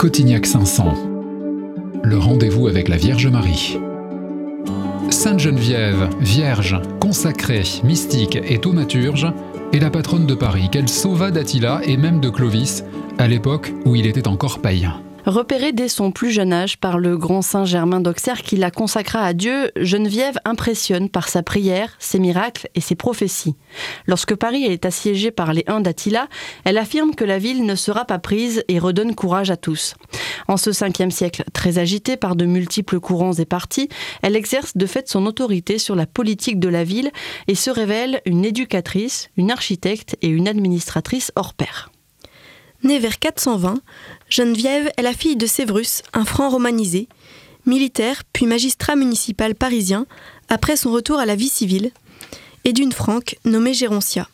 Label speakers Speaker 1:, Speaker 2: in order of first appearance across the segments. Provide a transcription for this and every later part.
Speaker 1: Cotignac 500. Le rendez-vous avec la Vierge Marie. Sainte Geneviève, vierge, consacrée, mystique et thaumaturge, est la patronne de Paris qu'elle sauva d'Attila et même de Clovis, à l'époque où il était encore païen.
Speaker 2: Repérée dès son plus jeune âge par le grand saint Germain d'Auxerre qui la consacra à Dieu, Geneviève impressionne par sa prière, ses miracles et ses prophéties. Lorsque Paris est assiégé par les Huns d'Attila, elle affirme que la ville ne sera pas prise et redonne courage à tous. En ce 5e siècle, très agité par de multiples courants et partis, elle exerce de fait son autorité sur la politique de la ville et se révèle une éducatrice, une architecte et une administratrice hors pair.
Speaker 3: Née vers 420, Geneviève est la fille de Séverus, un franc romanisé, militaire puis magistrat municipal parisien après son retour à la vie civile, et d'une franque nommée Géroncia.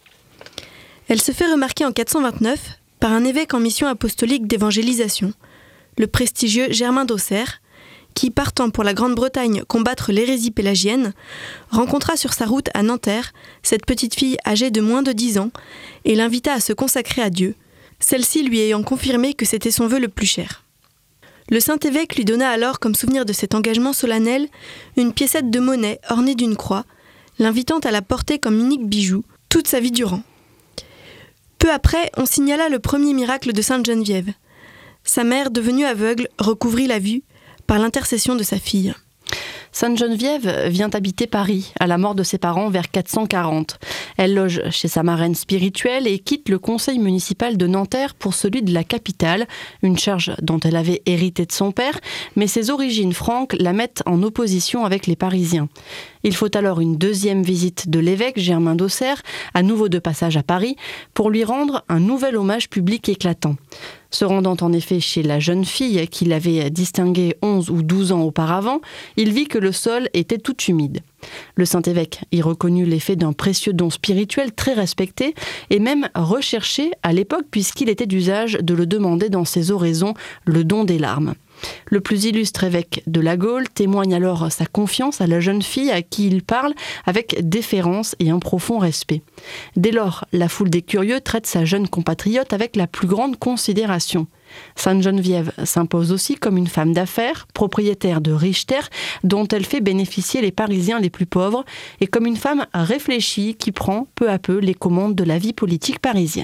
Speaker 3: Elle se fait remarquer en 429 par un évêque en mission apostolique d'évangélisation, le prestigieux Germain d'Auxerre, qui, partant pour la Grande-Bretagne combattre l'hérésie pélagienne, rencontra sur sa route à Nanterre cette petite fille âgée de moins de 10 ans et l'invita à se consacrer à Dieu, celle-ci lui ayant confirmé que c'était son vœu le plus cher. Le Saint-Évêque lui donna alors comme souvenir de cet engagement solennel une piécette de monnaie ornée d'une croix, l'invitant à la porter comme unique bijou toute sa vie durant. Peu après, on signala le premier miracle de Sainte Geneviève. Sa mère, devenue aveugle, recouvrit la vue par l'intercession de sa fille.
Speaker 2: Sainte Geneviève vient habiter Paris à la mort de ses parents vers 440. Elle loge chez sa marraine spirituelle et quitte le conseil municipal de Nanterre pour celui de la capitale, une charge dont elle avait hérité de son père, mais ses origines franques la mettent en opposition avec les Parisiens. Il faut alors une deuxième visite de l'évêque Germain d'Auxerre, à nouveau de passage à Paris, pour lui rendre un nouvel hommage public éclatant. Se rendant en effet chez la jeune fille qu'il avait distinguée 11 ou 12 ans auparavant, il vit que le sol était tout humide. Le Saint-Évêque y reconnut l'effet d'un précieux don spirituel très respecté et même recherché à l'époque puisqu'il était d'usage de le demander dans ses oraisons, le don des larmes. Le plus illustre évêque de la Gaule témoigne alors sa confiance à la jeune fille à qui il parle avec déférence et un profond respect. Dès lors, la foule des curieux traite sa jeune compatriote avec la plus grande considération. Sainte Geneviève s'impose aussi comme une femme d'affaires, propriétaire de riches terres dont elle fait bénéficier les Parisiens les plus pauvres, et comme une femme réfléchie qui prend peu à peu les commandes de la vie politique parisienne.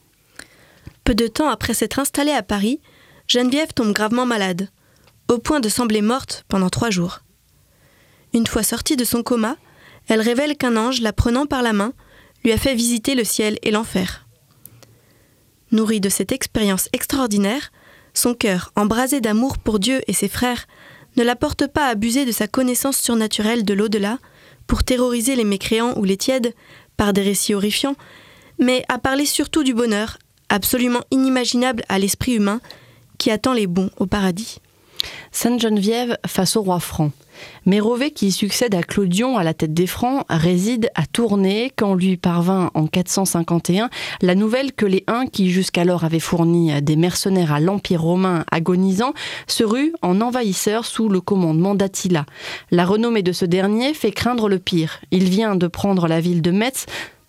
Speaker 3: Peu de temps après s'être installée à Paris, Geneviève tombe gravement malade, au point de sembler morte pendant 3 jours. Une fois sortie de son coma, elle révèle qu'un ange, la prenant par la main, lui a fait visiter le ciel et l'enfer. Nourrie de cette expérience extraordinaire, son cœur, embrasé d'amour pour Dieu et ses frères, ne la porte pas à abuser de sa connaissance surnaturelle de l'au-delà pour terroriser les mécréants ou les tièdes par des récits horrifiants, mais à parler surtout du bonheur, absolument inimaginable à l'esprit humain, qui attend les bons au paradis.
Speaker 2: Sainte Geneviève face au roi franc. Mérové, qui succède à Clodion à la tête des Francs, réside à Tournai quand lui parvint en 451 la nouvelle que les Huns, qui jusqu'alors avaient fourni des mercenaires à l'Empire romain agonisant, se ruent en envahisseurs sous le commandement d'Attila. La renommée de ce dernier fait craindre le pire. Il vient de prendre la ville de Metz,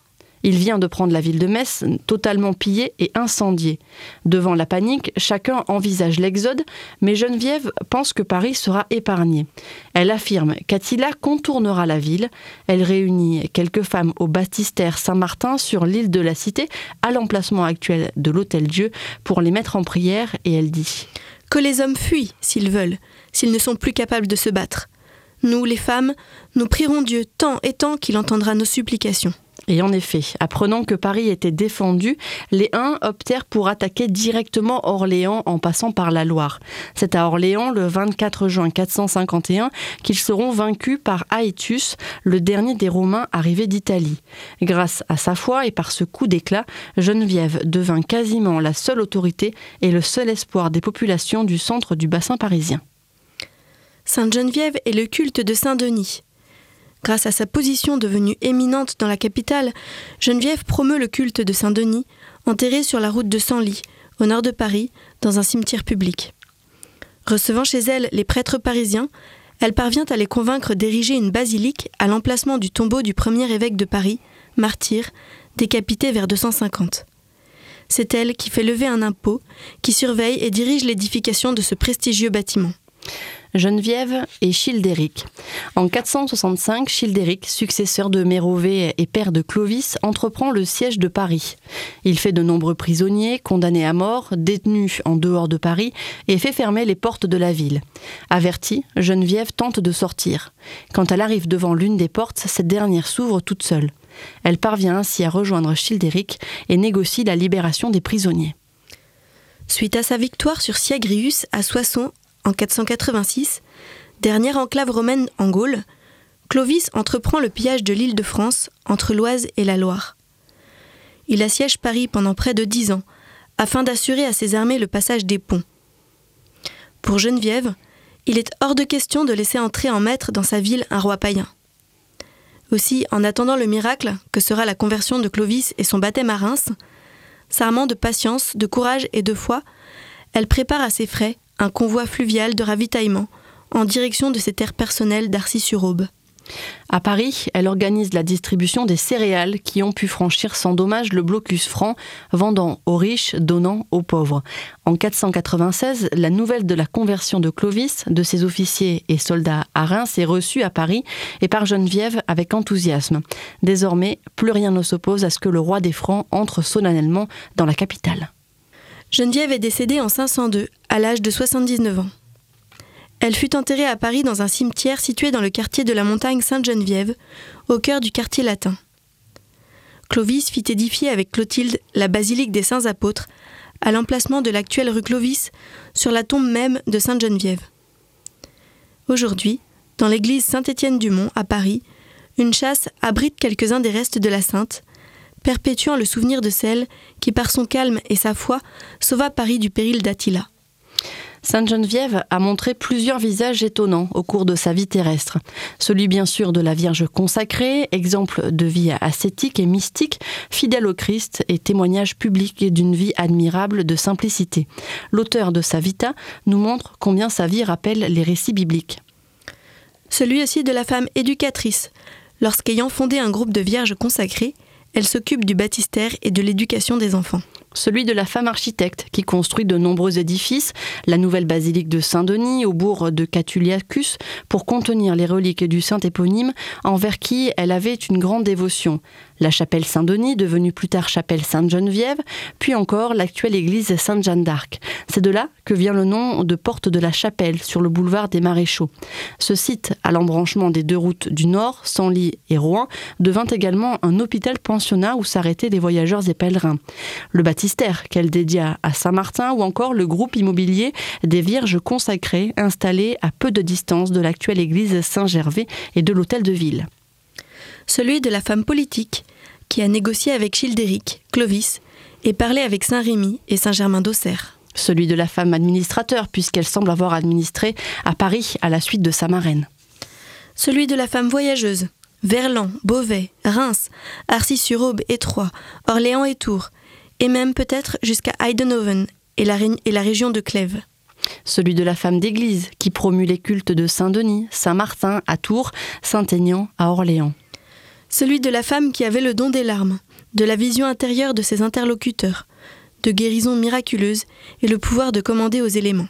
Speaker 2: totalement pillée et incendiée. Devant la panique, chacun envisage l'exode, mais Geneviève pense que Paris sera épargné. Elle affirme qu'Attila contournera la ville. Elle réunit quelques femmes au baptistère Saint-Martin sur l'île de la Cité, à l'emplacement actuel de l'Hôtel-Dieu, pour les mettre en prière, et elle dit
Speaker 3: « Que les hommes fuient, s'ils veulent, s'ils ne sont plus capables de se battre. Nous, les femmes, nous prierons Dieu tant et tant qu'il entendra nos supplications. »
Speaker 2: Et en effet, apprenant que Paris était défendu, les Huns optèrent pour attaquer directement Orléans en passant par la Loire. C'est à Orléans, le 24 juin 451, qu'ils seront vaincus par Aétus, le dernier des Romains arrivés d'Italie. Grâce à sa foi et par ce coup d'éclat, Geneviève devint quasiment la seule autorité et le seul espoir des populations du centre du bassin parisien.
Speaker 3: Sainte Geneviève est le culte de Saint-Denis. Grâce à sa position devenue éminente dans la capitale, Geneviève promeut le culte de Saint-Denis, enterré sur la route de Senlis, au nord de Paris, dans un cimetière public. Recevant chez elle les prêtres parisiens, elle parvient à les convaincre d'ériger une basilique à l'emplacement du tombeau du premier évêque de Paris, martyr, décapité vers 250. C'est elle qui fait lever un impôt, qui surveille et dirige l'édification de ce prestigieux bâtiment.
Speaker 2: Geneviève et Childéric. En 465, Childéric, successeur de Mérové et père de Clovis, entreprend le siège de Paris. Il fait de nombreux prisonniers, condamnés à mort, détenus en dehors de Paris et fait fermer les portes de la ville. Avertie, Geneviève tente de sortir. Quand elle arrive devant l'une des portes, cette dernière s'ouvre toute seule. Elle parvient ainsi à rejoindre Childéric et négocie la libération des prisonniers.
Speaker 3: Suite à sa victoire sur Syagrius à Soissons en 486, dernière enclave romaine en Gaule, Clovis entreprend le pillage de l'Île-de-France entre l'Oise et la Loire. Il assiège Paris pendant près de 10 ans, afin d'assurer à ses armées le passage des ponts. Pour Geneviève, il est hors de question de laisser entrer en maître dans sa ville un roi païen. Aussi, en attendant le miracle que sera la conversion de Clovis et son baptême à Reims, s'armant de patience, de courage et de foi, elle prépare à ses frais un convoi fluvial de ravitaillement en direction de ses terres personnelles d'Arcis-sur-Aube.
Speaker 2: À Paris, elle organise la distribution des céréales qui ont pu franchir sans dommage le blocus franc, vendant aux riches, donnant aux pauvres. En 496, la nouvelle de la conversion de Clovis, de ses officiers et soldats à Reims, est reçue à Paris et par Geneviève avec enthousiasme. Désormais, plus rien ne s'oppose à ce que le roi des Francs entre solennellement dans la capitale.
Speaker 3: Geneviève est décédée en 502, à l'âge de 79 ans. Elle fut enterrée à Paris dans un cimetière situé dans le quartier de la montagne Sainte-Geneviève, au cœur du quartier latin. Clovis fit édifier avec Clotilde la basilique des Saints Apôtres, à l'emplacement de l'actuelle rue Clovis, sur la tombe même de Sainte-Geneviève. Aujourd'hui, dans l'église Saint-Étienne-du-Mont, à Paris, une châsse abrite quelques-uns des restes de la sainte, perpétuant le souvenir de celle qui, par son calme et sa foi, sauva Paris du péril d'Attila.
Speaker 2: Sainte Geneviève a montré plusieurs visages étonnants au cours de sa vie terrestre. Celui bien sûr de la Vierge consacrée, exemple de vie ascétique et mystique, fidèle au Christ et témoignage public d'une vie admirable de simplicité. L'auteur de sa Vita nous montre combien sa vie rappelle les récits bibliques.
Speaker 3: Celui aussi de la femme éducatrice, lorsqu'ayant fondé un groupe de vierges consacrées, elle s'occupe du baptistère et de l'éducation des enfants.
Speaker 2: Celui de la femme architecte qui construit de nombreux édifices, la nouvelle basilique de Saint-Denis au bourg de Catuliacus pour contenir les reliques du saint éponyme envers qui elle avait une grande dévotion. La chapelle Saint-Denis, devenue plus tard chapelle Sainte-Geneviève, puis encore l'actuelle église Sainte-Jeanne d'Arc. C'est de là que vient le nom de porte de la Chapelle sur le boulevard des Maréchaux. Ce site, à l'embranchement des deux routes du Nord, Senlis et Rouen, devint également un hôpital-pensionnat où s'arrêtaient les voyageurs et pèlerins. Le baptistère qu'elle dédia à Saint-Martin ou encore le groupe immobilier des Vierges consacrées installé à peu de distance de l'actuelle église Saint-Gervais et de l'hôtel de ville.
Speaker 3: Celui de la femme politique qui a négocié avec Childéric, Clovis et parlé avec Saint-Rémy et Saint-Germain d'Auxerre.
Speaker 2: Celui de la femme administrateur puisqu'elle semble avoir administré à Paris à la suite de sa marraine.
Speaker 3: Celui de la femme voyageuse, Verlan, Beauvais, Reims, Arcis-sur-Aube et Troyes, Orléans et Tours, et même peut-être jusqu'à Eindhoven et la région de Clèves.
Speaker 2: Celui de la femme d'église qui promue les cultes de Saint-Denis, Saint-Martin à Tours, Saint-Aignan à Orléans.
Speaker 3: Celui de la femme qui avait le don des larmes, de la vision intérieure de ses interlocuteurs, de guérisons miraculeuses et le pouvoir de commander aux éléments.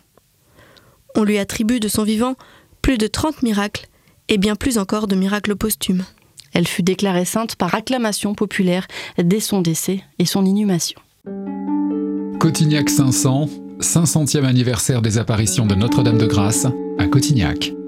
Speaker 3: On lui attribue de son vivant plus de 30 miracles et bien plus encore de miracles posthumes.
Speaker 2: Elle fut déclarée sainte par acclamation populaire dès son décès et son inhumation.
Speaker 1: Cotignac 500, 500e anniversaire des apparitions de Notre-Dame de Grâce à Cotignac.